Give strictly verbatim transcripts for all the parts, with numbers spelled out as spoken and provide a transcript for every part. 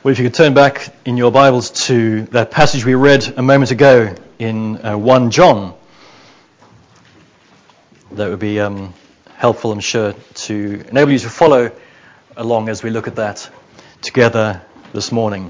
Well, if you could turn back in your Bibles to that passage we read a moment ago in uh, First John, that would be um, helpful, I'm sure, to enable you to follow along as we look at that together this morning.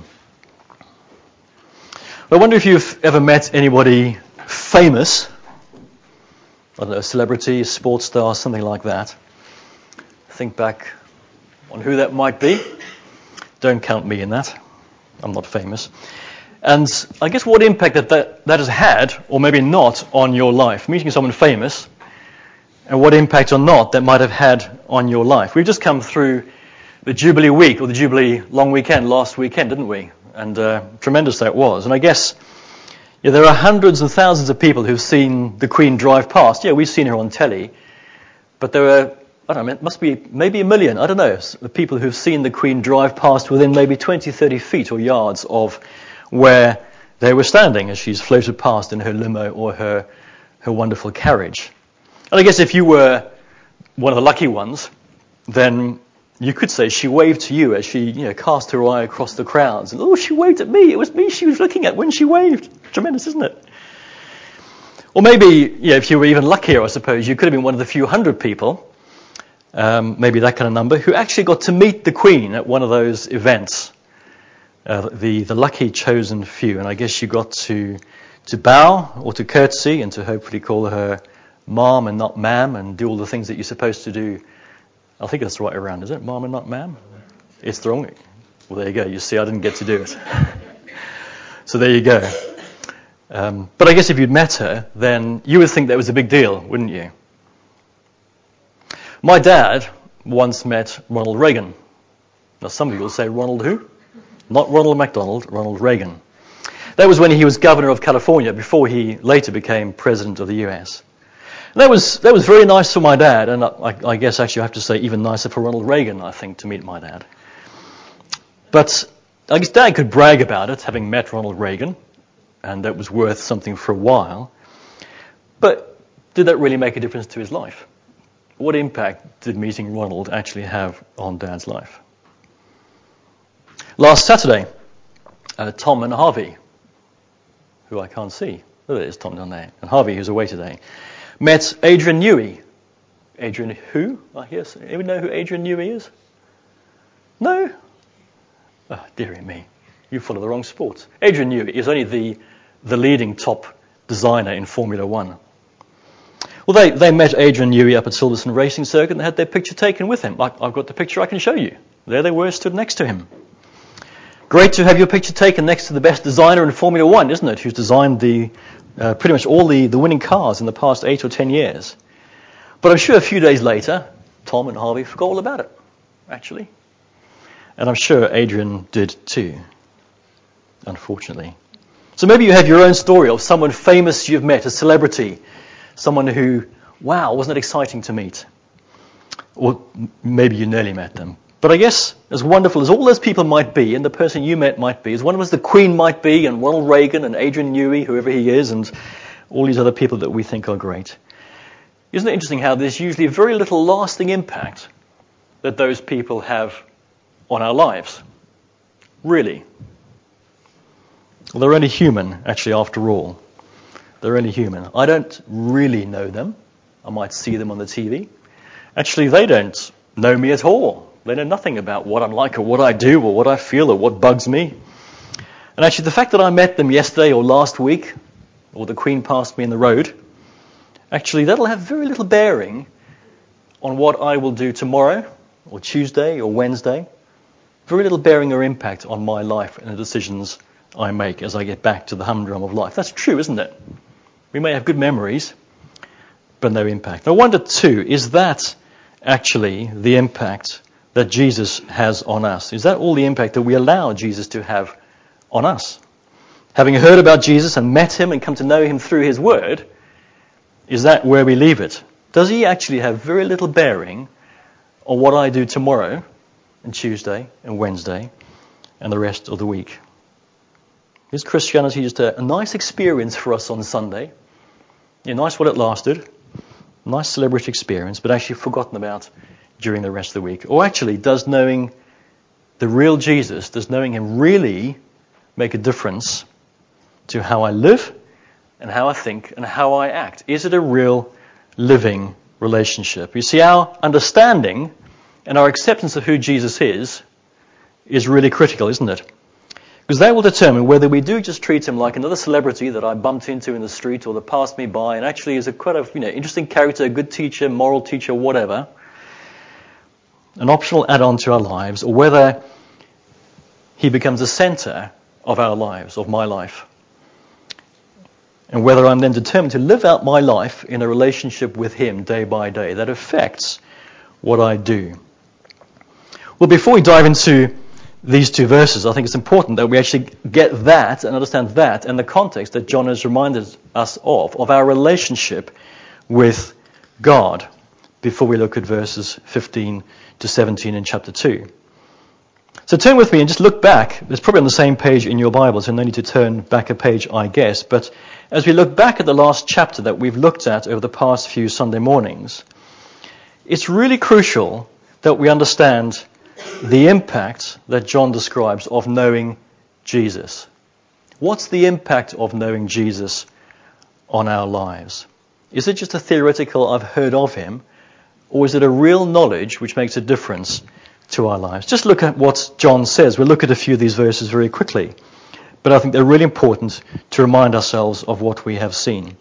I wonder if you've ever met anybody famous, I don't know, a celebrity, a sports star, something like that. Think back on who that might be. Don't count me in that. I'm not famous. And I guess what impact that, that that has had, or maybe not, on your life. Meeting someone famous, and what impact or not that might have had on your life. We've just come through the Jubilee week, or the Jubilee long weekend last weekend, didn't we? And uh, tremendous that was. And I guess yeah, there are hundreds and thousands of people who've seen the Queen drive past. Yeah, we've seen her on telly. But there are, I don't know, it must be maybe a million, I don't know, the people who've seen the Queen drive past within maybe twenty, thirty feet or yards of where they were standing as she's floated past in her limo or her, her wonderful carriage. And I guess if you were one of the lucky ones, then you could say she waved to you as she, you know, cast her eye across the crowds. And, oh, she waved at me. It was me she was looking at when she waved. Tremendous, isn't it? Or maybe, yeah, if you were even luckier, I suppose, you could have been one of the few hundred people, um, maybe that kind of number, who actually got to meet the Queen at one of those events. Uh, the, the lucky chosen few. And I guess you got to, to bow or to curtsy and to hopefully call her ma'am and not ma'am and do all the things that you're supposed to do. I think that's the right way around, is it? Ma'am and not ma'am? It's the wrong. Well, there you go. You see, I didn't get to do it. So there you go. Um, but I guess if you'd met her, then you would think that was a big deal, wouldn't you? My dad once met Ronald Reagan. Now, some of you will say, Ronald who? Not Ronald MacDonald, Ronald Reagan. That was when he was governor of California, before he later became president of the U S. And that was that was very nice for my dad, and I, I guess actually I have to say even nicer for Ronald Reagan, I think, to meet my dad. But I guess Dad could brag about it, having met Ronald Reagan, and that was worth something for a while. But did that really make a difference to his life? What impact did meeting Ronald actually have on Dad's life? Last Saturday, uh, Tom and Harvey, who I can't see, oh, there is Tom down there, and Harvey, who's away today, met Adrian Newey. Adrian who? I hear. Anyone know who Adrian Newey is? No? Oh, dearie me. You follow the wrong sport. Adrian Newey is only the, the leading top designer in Formula One. Well, they, they met Adrian Newey up at Silverstone Racing Circuit and had their picture taken with him. I, I've got the picture I can show you. There they were, stood next to him. Great to have your picture taken next to the best designer in Formula One, isn't it? Who's designed the uh, pretty much all the, the winning cars in the past eight or ten years. But I'm sure a few days later, Tom and Harvey forgot all about it, actually. And I'm sure Adrian did too, unfortunately. So maybe you have your own story of someone famous you've met, a celebrity, someone who, wow, wasn't it exciting to meet? Or maybe you nearly met them. But I guess, as wonderful as all those people might be, and the person you met might be, as wonderful as the Queen might be, and Ronald Reagan, and Adrian Newey, whoever he is, and all these other people that we think are great, isn't it interesting how there's usually very little lasting impact that those people have on our lives? Really. Well, they're only human, actually, after all. They're only human. I don't really know them. I might see them on the T V. Actually, they don't know me at all. They know nothing about what I'm like or what I do or what I feel or what bugs me. And actually, the fact that I met them yesterday or last week, or the Queen passed me in the road, actually, that'll have very little bearing on what I will do tomorrow or Tuesday or Wednesday. Very little bearing or impact on my life and the decisions I make as I get back to the humdrum of life. That's true, isn't it? We may have good memories, but no impact. I wonder, too, is that actually the impact that Jesus has on us? Is that all the impact that we allow Jesus to have on us? Having heard about Jesus and met him and come to know him through his word, is that where we leave it? Does he actually have very little bearing on what I do tomorrow and Tuesday and Wednesday and the rest of the week? Is Christianity just a, a nice experience for us on Sunday? Yeah, nice while it lasted. Nice celebrity experience, but actually forgotten about during the rest of the week? Or actually, does knowing the real Jesus, does knowing him really make a difference to how I live and how I think and how I act? Is it a real living relationship? You see, our understanding and our acceptance of who Jesus is is really critical, isn't it? Because that will determine whether we do just treat him like another celebrity that I bumped into in the street or that passed me by and actually is a quite a you know interesting character, a good teacher, moral teacher, whatever, an optional add-on to our lives, or whether he becomes the center of our lives, of my life. And whether I'm then determined to live out my life in a relationship with him day by day that affects what I do. Well, before we dive into these two verses, I think it's important that we actually get that and understand that and the context that John has reminded us of, of our relationship with God, before we look at verses fifteen to seventeen in chapter two. So turn with me and just look back. It's probably on the same page in your Bible, so no need to turn back a page, I guess. But as we look back at the last chapter that we've looked at over the past few Sunday mornings, it's really crucial that we understand the impact that John describes of knowing Jesus. What's the impact of knowing Jesus on our lives? Is it just a theoretical, I've heard of him, or is it a real knowledge which makes a difference to our lives? Just look at what John says. We'll look at a few of these verses very quickly, but I think they're really important to remind ourselves of what we have seen.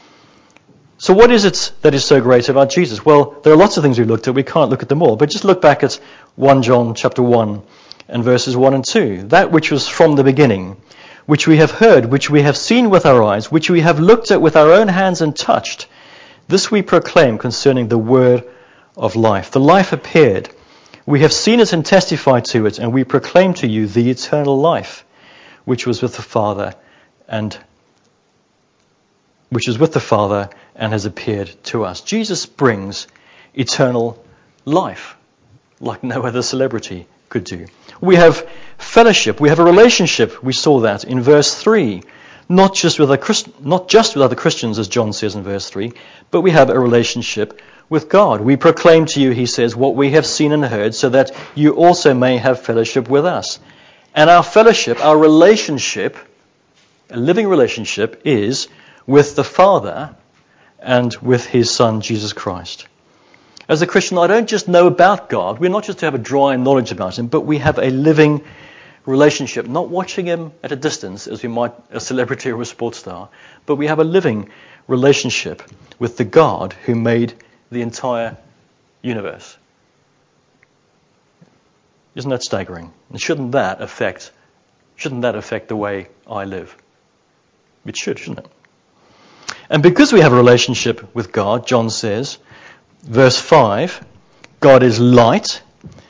So what is it that is so great about Jesus? Well, there are lots of things we've looked at. We can't look at them all, but just look back at First John chapter one and verses one and two. That which was from the beginning, which we have heard, which we have seen with our eyes, which we have looked at with our own hands and touched, this we proclaim concerning the word of life. The life appeared. We have seen it and testified to it, and we proclaim to you the eternal life, which was with the Father and which is with the Father and has appeared to us. Jesus brings eternal life like no other celebrity could do. We have fellowship. We have a relationship. We saw that in verse three. Not just with, a Christ, not just with other Christians, as John says in verse three, but we have a relationship with God. We proclaim to you, he says, what we have seen and heard, so that you also may have fellowship with us. And our fellowship, our relationship, a living relationship, is with the Father and with his Son, Jesus Christ. As a Christian, I don't just know about God. We're not just to have a dry knowledge about him, but we have a living relationship, not watching him at a distance as we might a celebrity or a sports star, but we have a living relationship with the God who made the entire universe. Isn't that staggering? And shouldn't that affect shouldn't that affect the way I live? It should, shouldn't it? And because we have a relationship with God, John says, verse five, God is light.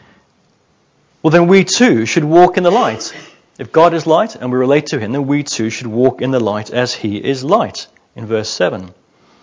Well, then we too should walk in the light. If God is light and we relate to him, then we too should walk in the light as he is light, in verse seven.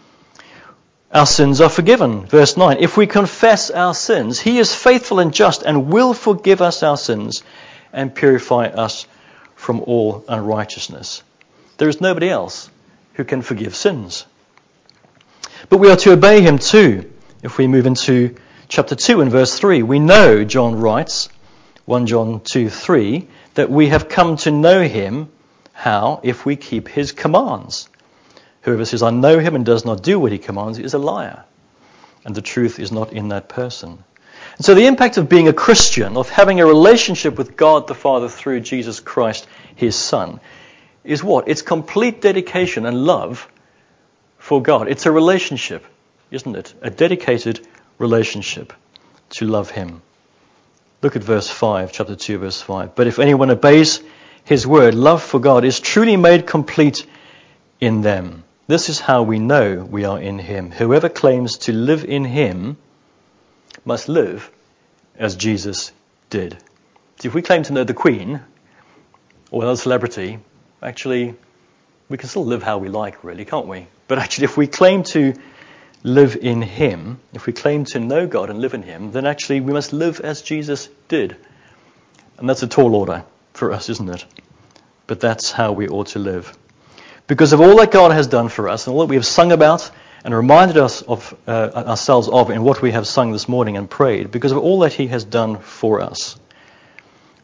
Our sins are forgiven, verse nine. If we confess our sins, he is faithful and just and will forgive us our sins and purify us from all unrighteousness. There is nobody else who can forgive sins. But we are to obey him too. If we move into chapter two and verse three, we know, John writes, First John two three, that we have come to know him. How? If we keep his commands. Whoever says, I know him and does not do what he commands is a liar. And the truth is not in that person. And so the impact of being a Christian, of having a relationship with God the Father through Jesus Christ, his Son, is what? It's complete dedication and love for God. It's a relationship, isn't it? A dedicated relationship to love him. Look at verse five, chapter two, verse five. But if anyone obeys his word, love for God is truly made complete in them. This is how we know we are in him. Whoever claims to live in him must live as Jesus did. See, if we claim to know the Queen or another celebrity, actually, we can still live how we like, really, can't we? But actually, if we claim to live in him, if we claim to know God and live in him, then actually we must live as Jesus did. And that's a tall order for us, isn't it? But that's how we ought to live. Because of all that God has done for us and all that we have sung about and reminded us of uh, ourselves of in what we have sung this morning and prayed, because of all that he has done for us,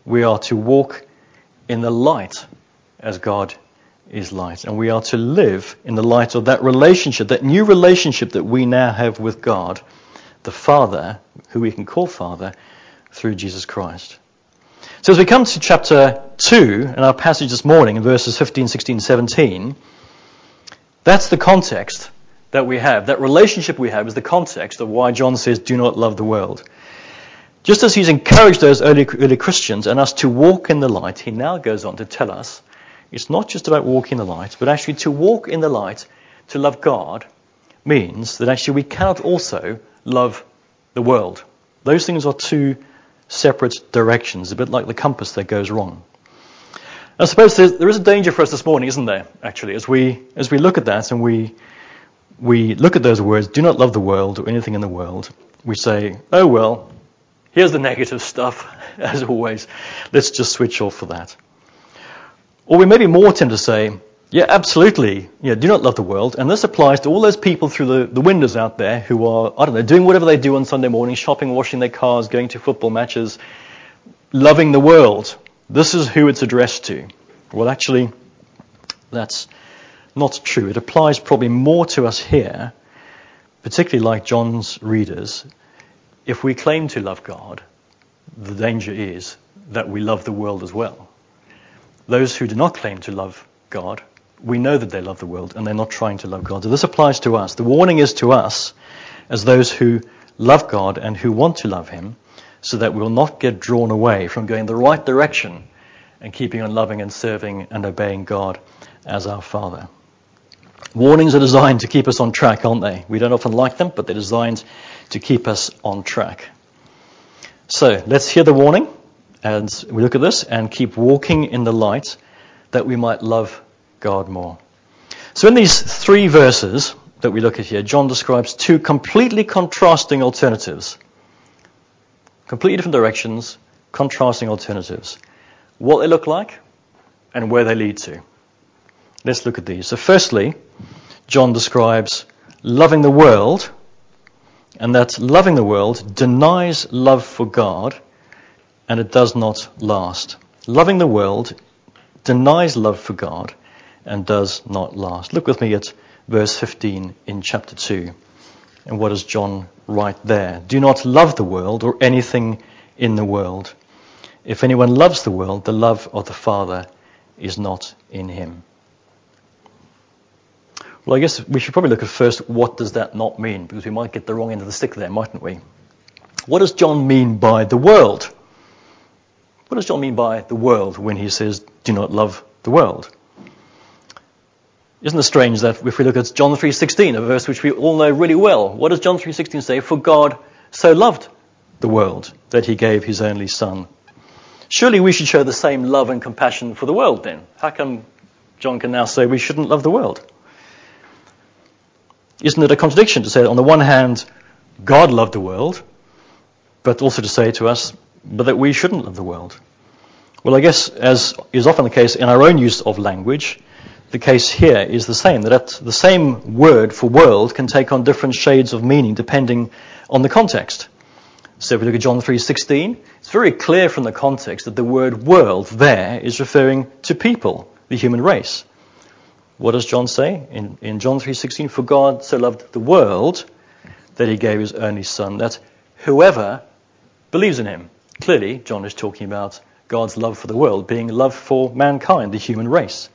we are to walk in the light as God is light. And we are to live in the light of that relationship, that new relationship that we now have with God, the Father, who we can call Father, through Jesus Christ. So as we come to chapter two, in our passage this morning, in verses fifteen, sixteen, seventeen, that's the context that we have. That relationship we have is the context of why John says, do not love the world. Just as he's encouraged those early, early Christians and us to walk in the light, he now goes on to tell us it's not just about walking in the light, but actually to walk in the light, to love God, means that actually we cannot also love the world. Those things are two separate directions, a bit like the compass that goes wrong. I suppose there is a danger for us this morning, isn't there, actually, as we as we look at that and we we look at those words, do not love the world or anything in the world, we say, oh well, here's the negative stuff, as always, let's just switch off for that. Or we may be more tempted to say, yeah, absolutely, yeah, do not love the world, and this applies to all those people through the, the windows out there who are, I don't know, doing whatever they do on Sunday morning, shopping, washing their cars, going to football matches, loving the world. This is who it's addressed to. Well, actually, that's not true. It applies probably more to us here, particularly like John's readers. If we claim to love God, the danger is that we love the world as well. Those who do not claim to love God, we know that they love the world and they're not trying to love God. So this applies to us. The warning is to us as those who love God and who want to love him, so that we will not get drawn away from going the right direction and keeping on loving and serving and obeying God as our Father. Warnings are designed to keep us on track, aren't they? We don't often like them, but they're designed to keep us on track. So let's hear the warning, and we look at this and keep walking in the light that we might love God more. So in these three verses that we look at here, John describes two completely contrasting alternatives. Completely different directions, contrasting alternatives. What they look like and where they lead to. Let's look at these. So firstly, John describes loving the world, and that loving the world denies love for God, and it does not last. Loving the world denies love for God and does not last. Look with me at verse fifteen in chapter two. And what does John write there? Do not love the world or anything in the world. If anyone loves the world, the love of the Father is not in him. Well, I guess we should probably look at first, what does that not mean? Because we might get the wrong end of the stick there, mightn't we? What does John mean by the world? What does John mean by the world when he says, do not love the world? Isn't it strange that if we look at John three sixteen, a verse which we all know really well, what does John three sixteen say? For God so loved the world that he gave his only Son. Surely we should show the same love and compassion for the world then. How come John can now say we shouldn't love the world? Isn't it a contradiction to say that on the one hand, God loved the world, but also to say to us, but that we shouldn't love the world? Well, I guess, as is often the case in our own use of language, the case here is the same, that the same word for world can take on different shades of meaning depending on the context. So if we look at John three sixteen, it's very clear from the context that the word world there is referring to people, the human race. What does John say in, in John three sixteen? For God so loved the world that he gave his only Son, that whoever believes in him. Clearly, John is talking about God's love for the world being love for mankind, the human race.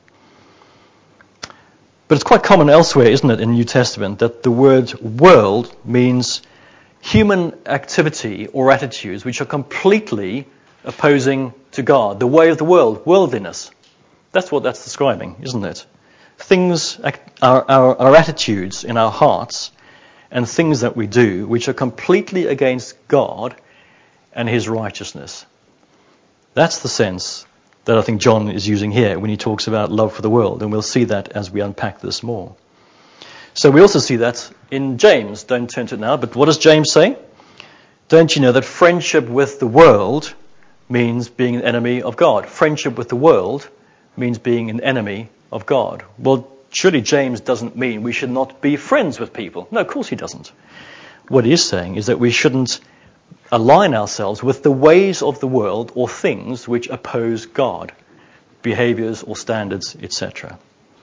But it's quite common elsewhere, isn't it, in the New Testament, that the word world means human activity or attitudes which are completely opposing to God, the way of the world, worldliness. That's what that's describing, isn't it? Things, our, our, our attitudes in our hearts and things that we do which are completely against God and his righteousness. That's the sense that I think John is using here when he talks about love for the world, and we'll see that as we unpack this more. So we also see that in James. Don't turn to it now, but what does James say? Don't you know that friendship with the world means being an enemy of God? Friendship with the world means being an enemy of God. Well, surely James doesn't mean we should not be friends with people. No, of course he doesn't. What he is saying is that we shouldn't align ourselves with the ways of the world or things which oppose God, behaviors or standards, et cetera.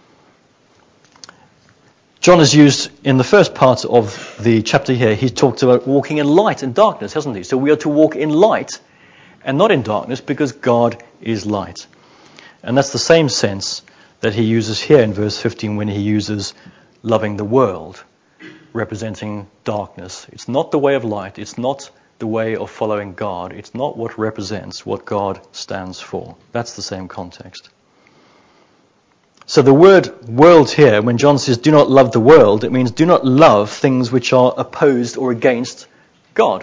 John has used, in the first part of the chapter here, he talked about walking in light and darkness, hasn't he? So we are to walk in light and not in darkness because God is light. And that's the same sense that he uses here in verse fifteen when he uses loving the world, representing darkness. It's not the way of light. It's not the way of following God. It's not what represents what God stands for. That's the same context. So the word world here, when John says do not love the world, it means do not love things which are opposed or against God.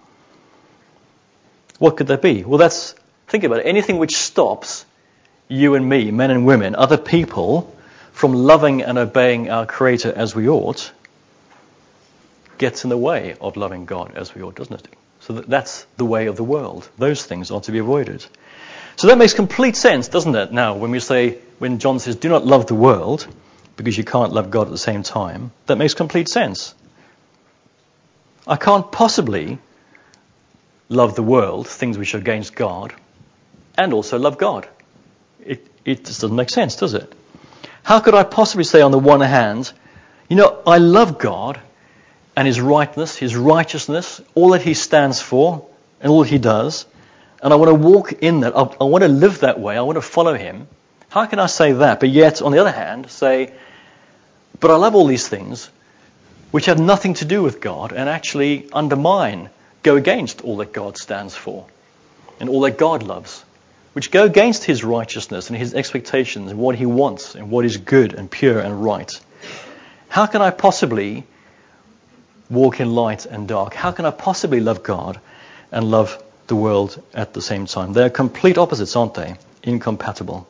What could that be? Well, that's, think about it, anything which stops you and me, men and women, other people, from loving and obeying our Creator as we ought, gets in the way of loving God as we ought, doesn't it? So that that's the way of the world. Those things are to be avoided. So that makes complete sense, doesn't it? Now, when we say, when John says, do not love the world, because you can't love God at the same time, that makes complete sense. I can't possibly love the world, things which are against God, and also love God. It, it just doesn't make sense, does it? How could I possibly say on the one hand, you know, I love God and his rightness, his righteousness, all that he stands for and all that he does, and I want to walk in that, I, I want to live that way, I want to follow him. How can I say that, but yet, on the other hand, say, but I love all these things which have nothing to do with God and actually undermine, go against all that God stands for and all that God loves, which go against his righteousness and his expectations and what he wants and what is good and pure and right. How can I possibly walk in light and dark? How can I possibly love God and love the world at the same time? They're complete opposites, aren't they? Incompatible.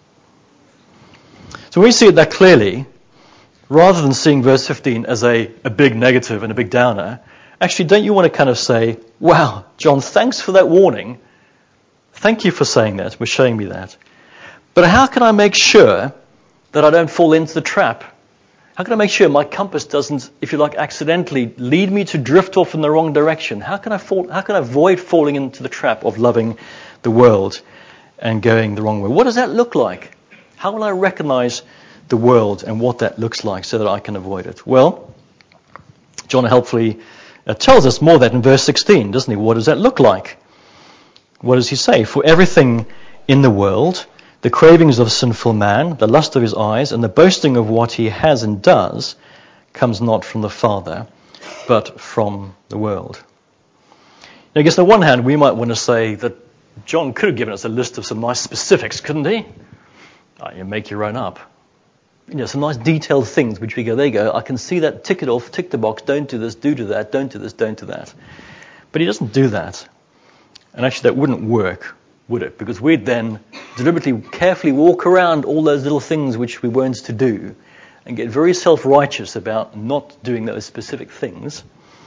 So when we see it that clearly, rather than seeing verse fifteen as a, a big negative and a big downer, actually don't you want to kind of say, wow, John, thanks for that warning. Thank you for saying that, for showing me that. But how can I make sure that I don't fall into the trap? How can I make sure my compass doesn't, if you like, accidentally lead me to drift off in the wrong direction? How can I fall, how can I avoid falling into the trap of loving the world and going the wrong way? What does that look like? How will I recognize the world and what that looks like so that I can avoid it? Well, John helpfully uh, tells us more of that in verse sixteen, doesn't he? What does that look like? What does he say? For everything in the world, the cravings of sinful man, the lust of his eyes, and the boasting of what he has and does, comes not from the Father, but from the world. Now, I guess on the one hand, we might want to say that John could have given us a list of some nice specifics, couldn't he? Oh, you make your own up. You know, some nice detailed things which we go, there you go, I can see that, tick it off, tick the box, don't do this, do do that, don't do this, don't do that. But he doesn't do that. And actually that wouldn't work, would it? Because we'd then deliberately, carefully walk around all those little things which we weren't to do and get very self-righteous about not doing those specific things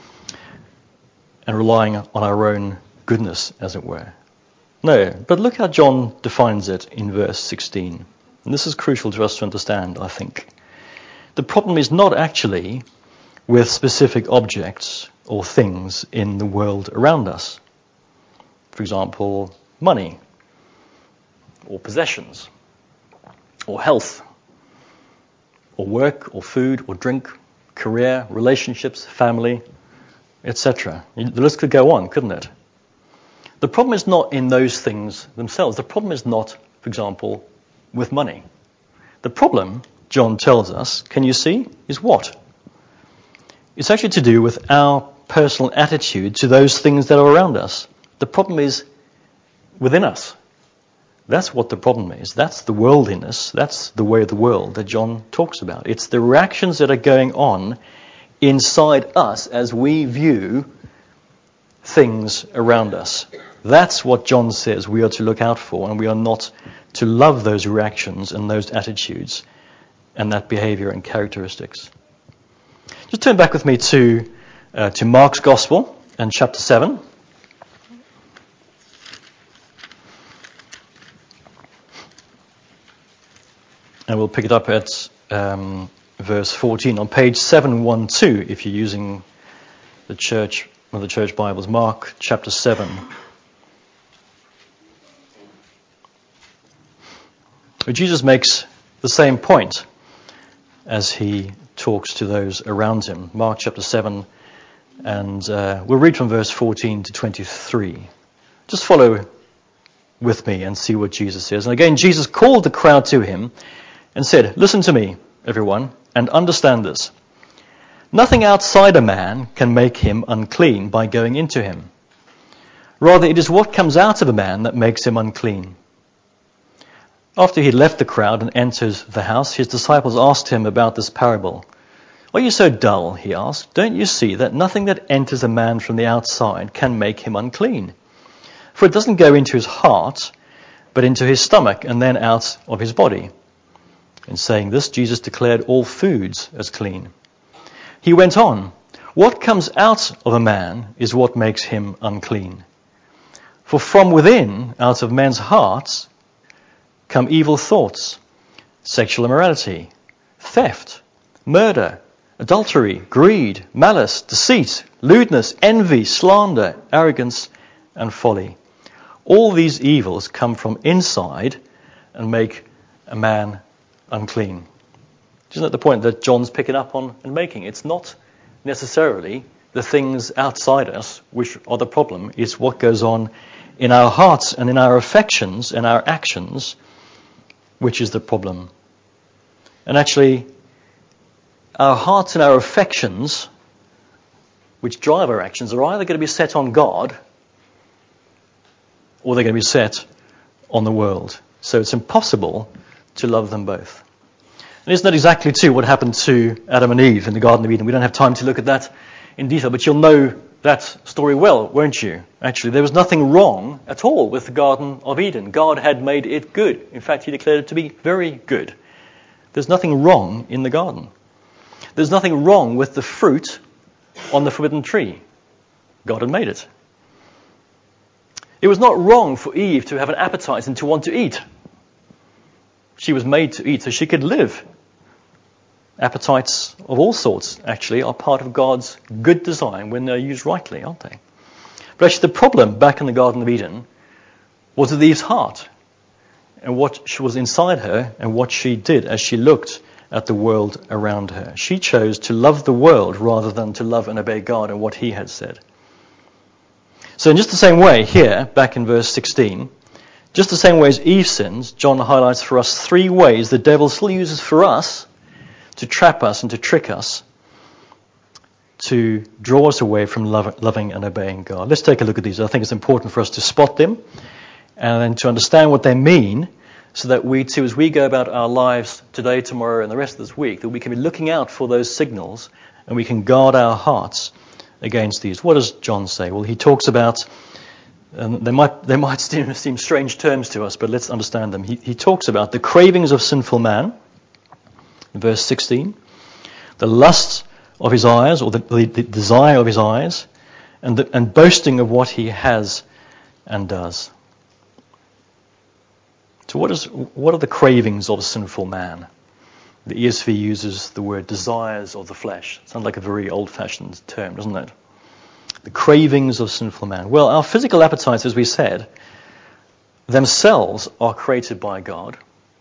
and relying on our own goodness, as it were. No, but look how John defines it in verse sixteen. And this is crucial to us to understand, I think. The problem is not actually with specific objects or things in the world around us. For example, money, or possessions, or health, or work, or food, or drink, career, relationships, family, et cetera. The list could go on, couldn't it? The problem is not in those things themselves. The problem is not, for example, with money. The problem, John tells us, can you see, is what? It's actually to do with our personal attitude to those things that are around us. The problem is within us. That's what the problem is. That's the worldliness. That's the way of the world that John talks about. It's the reactions that are going on inside us as we view things around us. That's what John says we are to look out for, and we are not to love those reactions and those attitudes and that behavior and characteristics. Just turn back with me to uh, to Mark's Gospel and chapter seven. And we'll pick it up at um, verse fourteen on page seven twelve if you're using the church of the church Bibles, Mark chapter seven. Jesus makes the same point as he talks to those around him. Mark chapter seven, and uh, we'll read from verse fourteen to twenty-three. Just follow with me and see what Jesus says. And again, Jesus called the crowd to him and said, "Listen to me, everyone, and understand this. Nothing outside a man can make him unclean by going into him. Rather, it is what comes out of a man that makes him unclean." After he had left the crowd and entered the house, his disciples asked him about this parable. "Are you so dull?" he asked. "Don't you see that nothing that enters a man from the outside can make him unclean? For it doesn't go into his heart, but into his stomach and then out of his body." In saying this, Jesus declared all foods as clean. He went on, "What comes out of a man is what makes him unclean. For from within, out of men's hearts, come evil thoughts, sexual immorality, theft, murder, adultery, greed, malice, deceit, lewdness, envy, slander, arrogance, and folly. All these evils come from inside and make a man unclean." Isn't that the point that John's picking up on and making? It's not necessarily the things outside us which are the problem. It's what goes on in our hearts and in our affections and our actions which is the problem. And actually, our hearts and our affections, which drive our actions, are either going to be set on God or they're going to be set on the world. So it's impossible to love them both. And isn't that exactly too what happened to Adam and Eve in the Garden of Eden? We don't have time to look at that in detail, but you'll know that story well, won't you? Actually, there was nothing wrong at all with the Garden of Eden. God had made it good. In fact, he declared it to be very good. There's nothing wrong in the garden. There's nothing wrong with the fruit on the forbidden tree. God had made it. It was not wrong for Eve to have an appetite and to want to eat. She was made to eat so she could live. Appetites of all sorts, actually, are part of God's good design when they're used rightly, aren't they? But actually the problem back in the Garden of Eden was with Eve's heart and what was inside her and what she did as she looked at the world around her. She chose to love the world rather than to love and obey God and what he had said. So in just the same way here, back in verse sixteen, just the same way as Eve sins, John highlights for us three ways the devil still uses for us to trap us and to trick us, to draw us away from love, loving and obeying God. Let's take a look at these. I think it's important for us to spot them and then to understand what they mean so that we too, as we go about our lives today, tomorrow and the rest of this week, that we can be looking out for those signals and we can guard our hearts against these. What does John say? Well, he talks about, and they might they might seem, seem strange terms to us, but let's understand them. He, he talks about the cravings of sinful man, in verse sixteen, the lust of his eyes, or the, the, the desire of his eyes, and, the, and boasting of what he has and does. So what is what are the cravings of a sinful man? The E S V uses the word desires of the flesh. Sounds like a very old-fashioned term, doesn't it? The cravings of sinful man. Well, our physical appetites, as we said, themselves are created by God.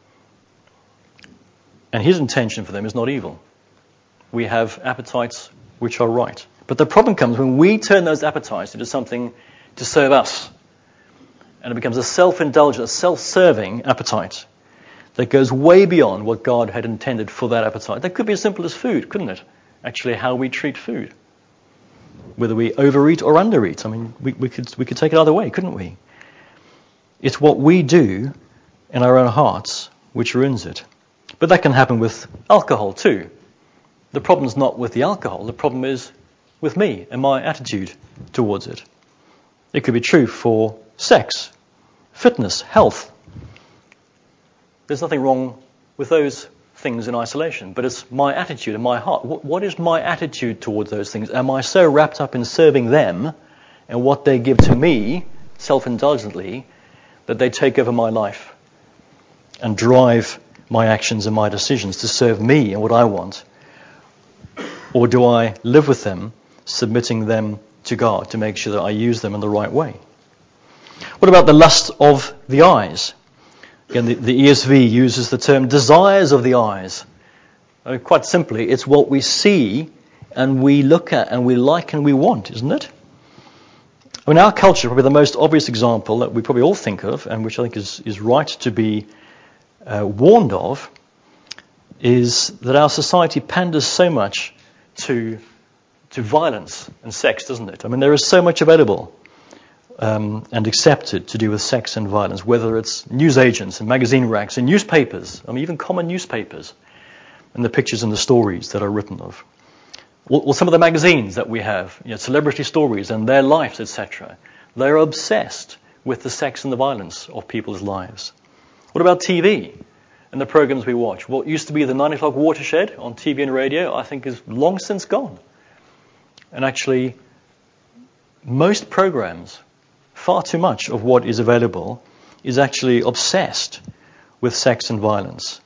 And his intention for them is not evil. We have appetites which are right. But the problem comes when we turn those appetites into something to serve us. And it becomes a self-indulgent, a self-serving appetite that goes way beyond what God had intended for that appetite. That could be as simple as food, couldn't it? Actually, how we treat food. Whether we overeat or undereat. I mean, we, we could we could take it either way, couldn't we? It's what we do in our own hearts which ruins it. But that can happen with alcohol too. The problem's not with the alcohol. The problem is with me and my attitude towards it. It could be true for sex, fitness, health. There's nothing wrong with those things in isolation, but it's my attitude and my heart. What, what is my attitude towards those things? Am I so wrapped up in serving them and what they give to me, self-indulgently, that they take over my life and drive my actions and my decisions to serve me and what I want? Or do I live with them, submitting them to God to make sure that I use them in the right way. What about the lust of the eyes? Again, the, the E S V uses the term desires of the eyes. I mean, quite simply, it's what we see and we look at and we like and we want, isn't it? I mean, our culture, probably the most obvious example that we probably all think of, and which I think is, is right to be uh, warned of, is that our society panders so much to to violence and sex, doesn't it? I mean, there is so much available um, and accepted to do with sex and violence, whether it's newsagents and magazine racks and newspapers, I mean, even common newspapers, and the pictures and the stories that are written of. Or, or some of the magazines that we have, you know, celebrity stories and their lives, et cetera. They're obsessed with the sex and the violence of people's lives. What about T V and the programs we watch? What used to be the nine o'clock watershed on T V and radio, I think is long since gone. And actually, most programs, far too much of what is available, is actually obsessed with sex and violence.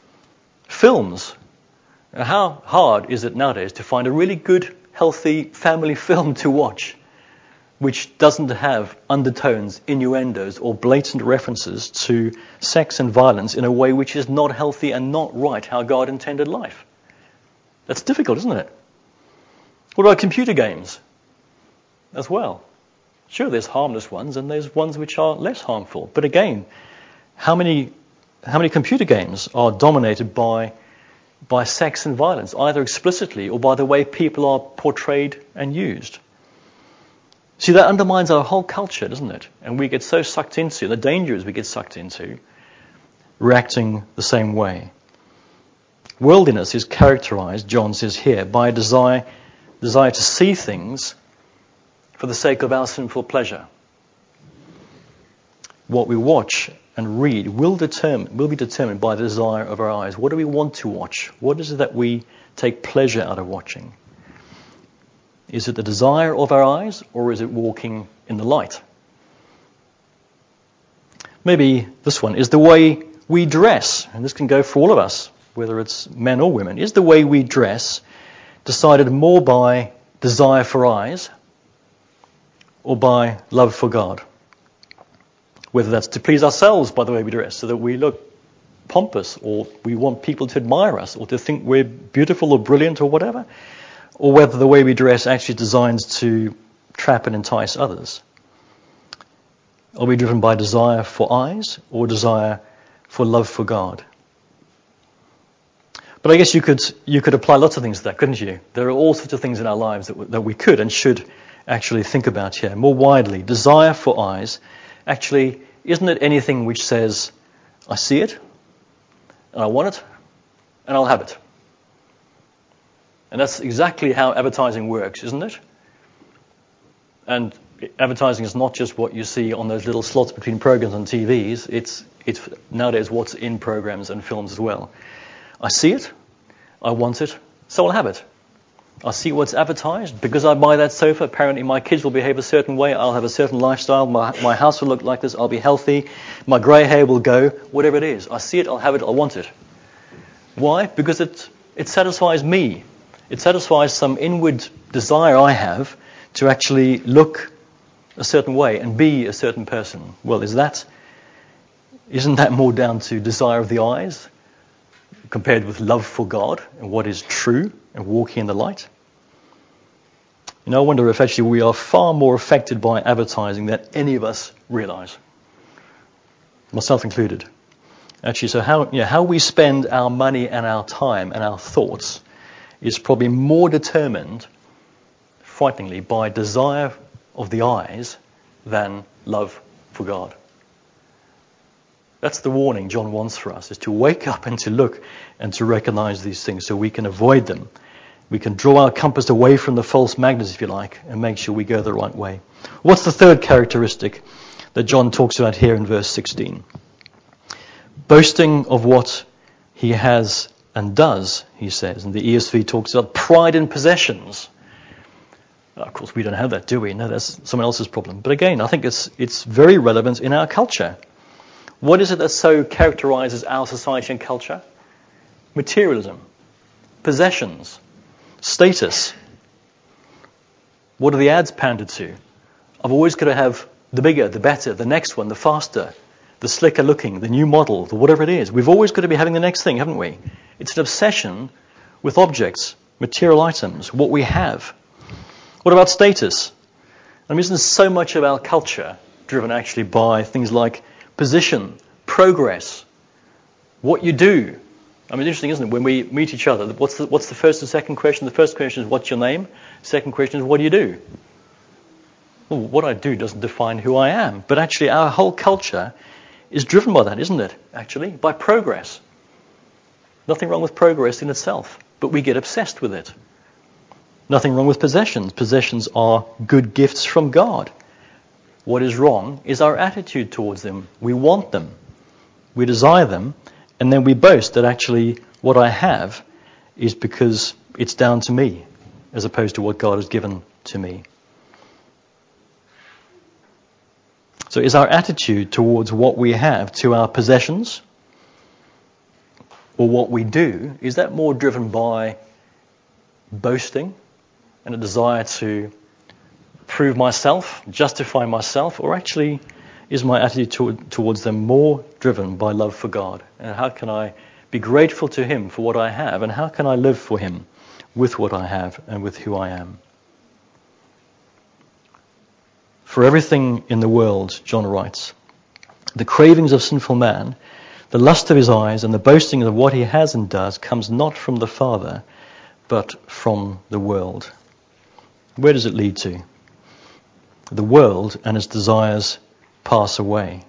Films. How hard is it nowadays to find a really good, healthy family film to watch which doesn't have undertones, innuendos, or blatant references to sex and violence in a way which is not healthy and not right how God intended life? That's difficult, isn't it? What about computer games as well? Sure, there's harmless ones and there's ones which are less harmful. But again, how many how many computer games are dominated by by sex and violence, either explicitly or by the way people are portrayed and used? See, that undermines our whole culture, doesn't it? And we get so sucked into, the danger is we get sucked into reacting the same way. Worldliness is characterized, John says here, by a desire, desire to see things for the sake of our sinful pleasure. What we watch and read will determine will be determined by the desire of our eyes. What do we want to watch? What is it that we take pleasure out of watching? Is it the desire of our eyes, or is it walking in the light? Maybe this one is the way we dress, and this can go for all of us, whether it's men or women. Is the way we dress decided more by desire for eyes or by love for God? Whether that's to please ourselves by the way we dress, so that we look pompous, or we want people to admire us, or to think we're beautiful or brilliant or whatever, or whether the way we dress actually is designed to trap and entice others. Are we driven by desire for eyes or desire for love for God? But I guess you could you could apply lots of things to that, couldn't you? There are all sorts of things in our lives that, that we could and should actually think about here more widely. Desire for eyes. Actually, isn't it anything which says, I see it, and I want it, and I'll have it? And that's exactly how advertising works, isn't it? And advertising is not just what you see on those little slots between programs on T Vs. It's, it's nowadays what's in programs and films as well. I see it, I want it, so I'll have it. I see what's advertised. Because I buy that sofa, apparently my kids will behave a certain way. I'll have a certain lifestyle. My, my house will look like this. I'll be healthy. My grey hair will go. Whatever it is. I see it, I'll have it, I'll want it. Why? Because it, it satisfies me. It satisfies some inward desire I have to actually look a certain way and be a certain person. Well, is that, isn't that more down to desire of the eyes compared with love for God and what is true and walking in the light? You know, I wonder if actually we are far more affected by advertising than any of us realize, myself included. Actually, so how, you know, how we spend our money and our time and our thoughts is probably more determined, frighteningly, by desire of the eyes than love for God. That's the warning John wants for us, is to wake up and to look and to recognize these things so we can avoid them. We can draw our compass away from the false magnets, if you like, and make sure we go the right way. What's the third characteristic that John talks about here in verse sixteen? Boasting of what he has and does, he says. And the E S V talks about pride in possessions. Of course, we don't have that, do we? No, that's someone else's problem. But again, I think it's it's very relevant in our culture. What is it that so characterizes our society and culture? Materialism, possessions, status. What are the ads pandered to? I've always got to have the bigger, the better, the next one, the faster, the slicker looking, the new model, the whatever it is. We've always got to be having the next thing, haven't we? It's an obsession with objects, material items, what we have. What about status? I mean, isn't so much of our culture driven actually by things like position, progress, what you do? I mean, it's interesting, isn't it? When we meet each other, what's the, what's the first and second question? The first question is, what's your name? Second question is, what do you do? Well, what I do doesn't define who I am. But actually, our whole culture is driven by that, isn't it? Actually, by progress. Nothing wrong with progress in itself, but we get obsessed with it. Nothing wrong with possessions. Possessions are good gifts from God. What is wrong is our attitude towards them. We want them. We desire them. And then we boast that actually what I have is because it's down to me, as opposed to what God has given to me. So is our attitude towards what we have, to our possessions, or what we do, is that more driven by boasting and a desire to prove myself, justify myself, or actually is my attitude to, towards them more driven by love for God? And how can I be grateful to Him for what I have, and how can I live for Him with what I have and with who I am? For everything in the world, John writes, the cravings of sinful man, the lust of his eyes, and the boasting of what he has and does comes not from the Father, but from the world. Where does it lead to? The world and its desires pass away.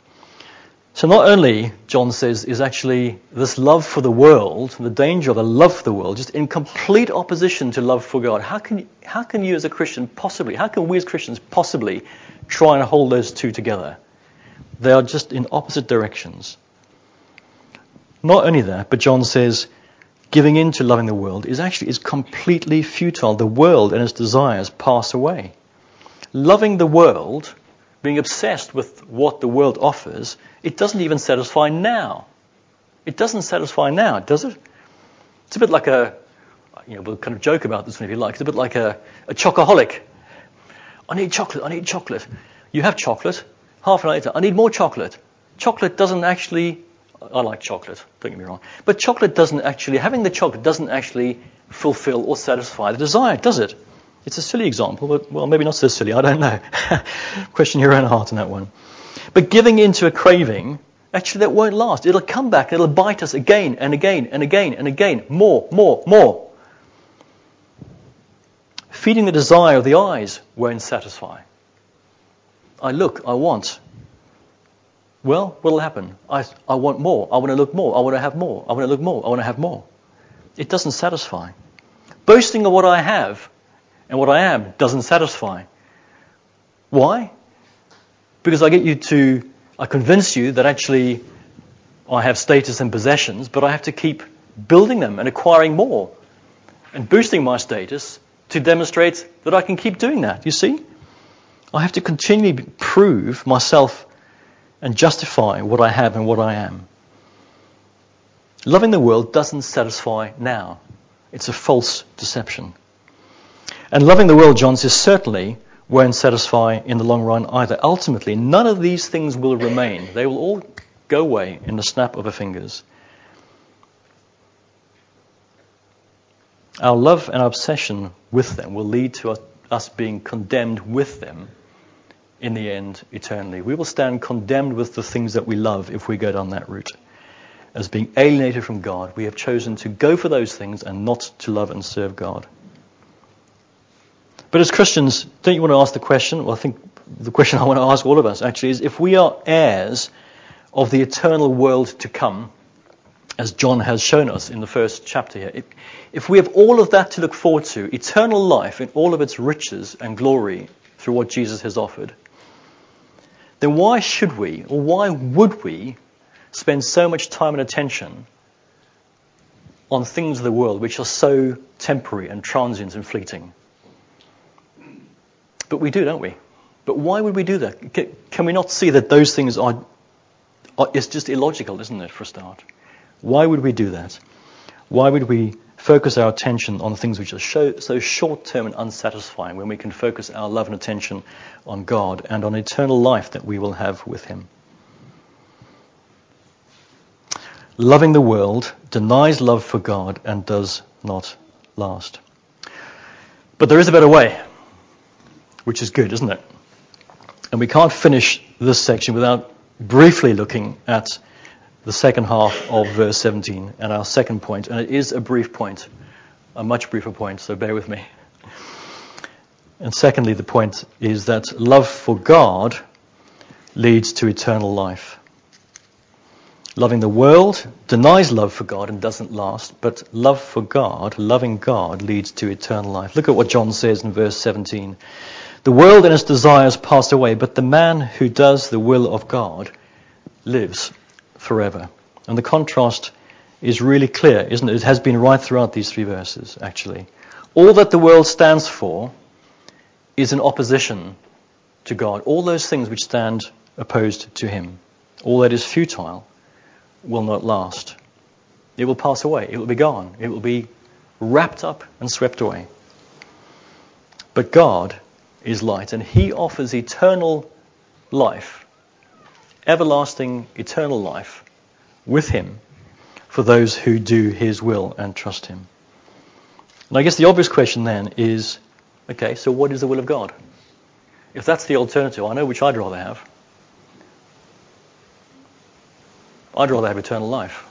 So not only, John says, is actually this love for the world, the danger of the love for the world, just in complete opposition to love for God. How can, how can you as a Christian possibly, how can we as Christians possibly try and hold those two together? They are just in opposite directions. Not only that, but John says, giving in to loving the world is actually is completely futile. The world and its desires pass away. Loving the world, being obsessed with what the world offers, it doesn't even satisfy now. It doesn't satisfy now, does it? It's a bit like a, you know, we'll kind of joke about this one if you like. It's a bit like a, a chocoholic. I need chocolate, I need chocolate. You have chocolate. Half an hour later, I need more chocolate. Chocolate doesn't actually, I like chocolate, don't get me wrong. But chocolate doesn't actually, having the chocolate doesn't actually fulfill or satisfy the desire, does it? It's a silly example, but, well, maybe not so silly, I don't know. Question your own heart on that one. But giving into a craving, actually that won't last. It'll come back and it'll bite us again and again and again and again. More, more, more. Feeding the desire of the eyes won't satisfy. I look, I want. Well, what'll happen? I, I want more. I want to look more. I want to have more. I want to look more. I want to have more. It doesn't satisfy. Boasting of what I have and what I am doesn't satisfy. Why? Because I get you to, I convince you that actually I have status and possessions, but I have to keep building them and acquiring more and boosting my status to demonstrate that I can keep doing that. You see? I have to continually prove myself and justify what I have and what I am. Loving the world doesn't satisfy now. It's a false deception. And loving the world, John says, certainly won't satisfy in the long run either. Ultimately, none of these things will remain. They will all go away in the snap of a fingers. Our love and our obsession with them will lead to us being condemned with them in the end eternally. We will stand condemned with the things that we love if we go down that route. As being alienated from God, we have chosen to go for those things and not to love and serve God. But as Christians, don't you want to ask the question? Well, I think the question I want to ask all of us actually is, if we are heirs of the eternal world to come, as John has shown us in the first chapter here, if, if we have all of that to look forward to, eternal life in all of its riches and glory through what Jesus has offered, then why should we, or why would we, spend so much time and attention on things of the world which are so temporary and transient and fleeting? But we do, don't we? But why would we do that? Can we not see that those things are, are, it's just illogical, isn't it, for a start? Why would we do that? Why would we focus our attention on things which are so, so short-term and unsatisfying, when we can focus our love and attention on God and on eternal life that we will have with him. Loving the world denies love for God and does not last. But there is a better way, which is good, isn't it? And we can't finish this section without briefly looking at the second half of verse seventeen and our second point. And it is a brief point, a much briefer point, so bear with me. And secondly, the point is that love for God leads to eternal life. Loving the world denies love for God and doesn't last, but love for God, loving God, leads to eternal life. Look at what John says in verse seventeen. The world and its desires pass away, but the man who does the will of God lives forever. And the contrast is really clear, isn't it? It has been right throughout these three verses, actually. All that the world stands for is in opposition to God. All those things which stand opposed to him, all that is futile, will not last. It will pass away. It will be gone. It will be wrapped up and swept away. But God is light, and he offers eternal life, everlasting eternal life with him for those who do his will and trust him. And I guess the obvious question then is, okay, so what is the will of God? If that's the alternative, I know which I'd rather have. I'd rather have eternal life.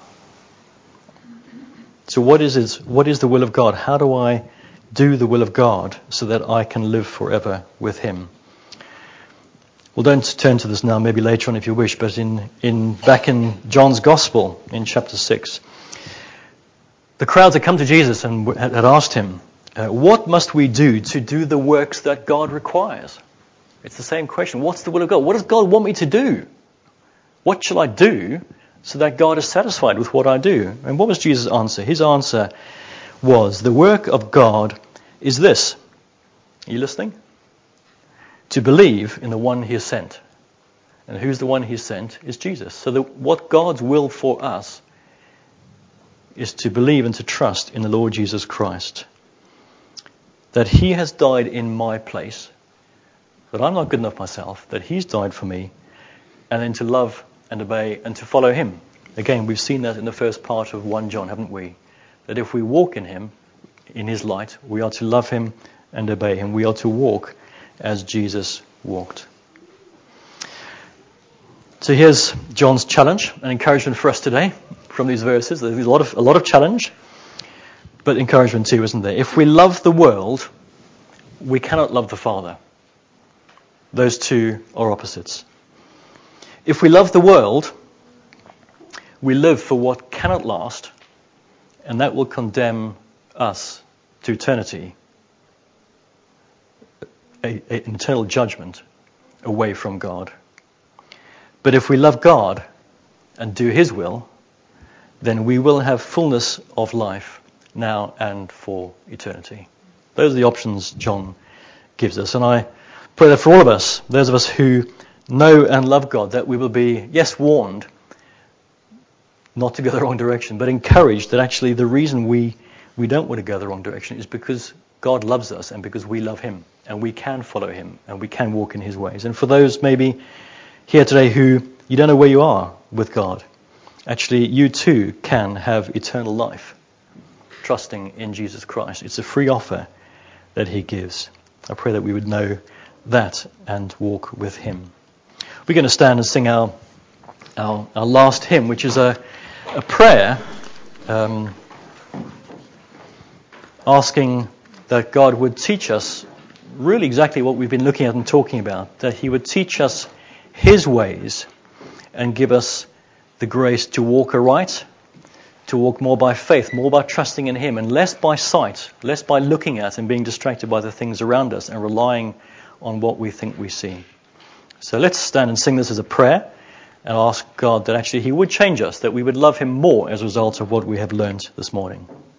So what is it, what is the will of God? How do I do the will of God so that I can live forever with him? Well, don't turn to this now, maybe later on if you wish, but in, in back in John's Gospel, in chapter six, the crowds had come to Jesus and had asked him, uh, what must we do to do the works that God requires? It's the same question. What's the will of God? What does God want me to do? What shall I do so that God is satisfied with what I do? And what was Jesus' answer? His answer was, the work of God is this. Are you listening? To believe in the one he has sent. And who's the one he has sent? Is Jesus. So the, what God's will for us is to believe and to trust in the Lord Jesus Christ. That he has died in my place. That I'm not good enough myself. That he's died for me. And then to love and obey and to follow him. Again, we've seen that in the first part of First John, haven't we? That if we walk in him, in his light, we are to love him and obey him. We are to walk as Jesus walked. So here's John's challenge and encouragement for us today from these verses. There's a lot of a lot of challenge, but encouragement too, isn't there? If we love the world, we cannot love the Father. Those two are opposites. If we love the world, we live for what cannot last, and that will condemn us to eternity, a, a, an eternal judgment away from God. But if we love God and do his will, then we will have fullness of life now and for eternity. Those are the options John gives us. And I pray that for all of us, those of us who know and love God, that we will be, yes, warned not to go the wrong direction, but encouraged that actually the reason we, we don't want to go the wrong direction is because God loves us and because we love him and we can follow him and we can walk in his ways. And for those maybe here today who you don't know where you are with God, actually you too can have eternal life trusting in Jesus Christ. It's a free offer that he gives. I pray that we would know that and walk with him. We're going to stand and sing our our, our last hymn, which is a, a prayer um, asking that God would teach us really exactly what we've been looking at and talking about, that he would teach us his ways and give us the grace to walk aright, to walk more by faith, more by trusting in him, and less by sight, less by looking at and being distracted by the things around us and relying on what we think we see. So let's stand and sing this as a prayer and ask God that actually he would change us, that we would love him more as a result of what we have learned this morning.